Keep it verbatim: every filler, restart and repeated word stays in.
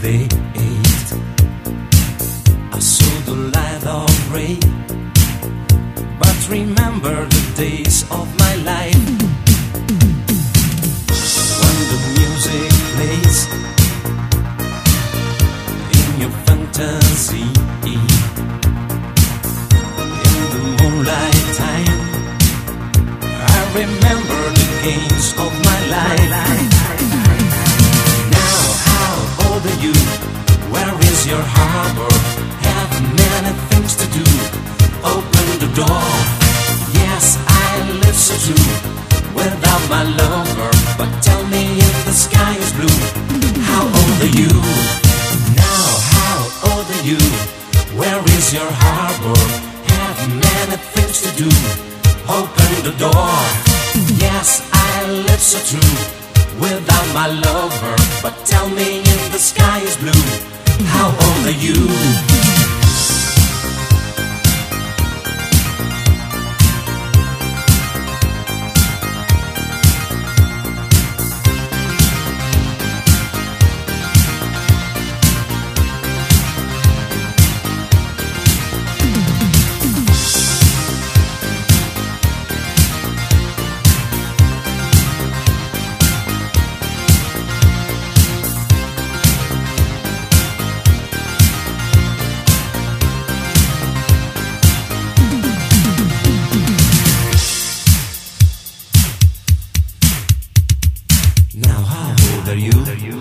late. I saw the light of ray, but remember the days of my life when the music plays in your fantasy. In the moonlight time, I remember the games of my life. Now, how old are you? Where is your harbor? Have many things to do. Open the door. Yes, I live so true without my lover. But tell me if the sky is blue, how old are you? Now, how old are you? Where is your harbor? Have many things to do. Open the door. Yes, I live so true without my lover. But tell me if the sky is blue, how old are you? Now how old are you?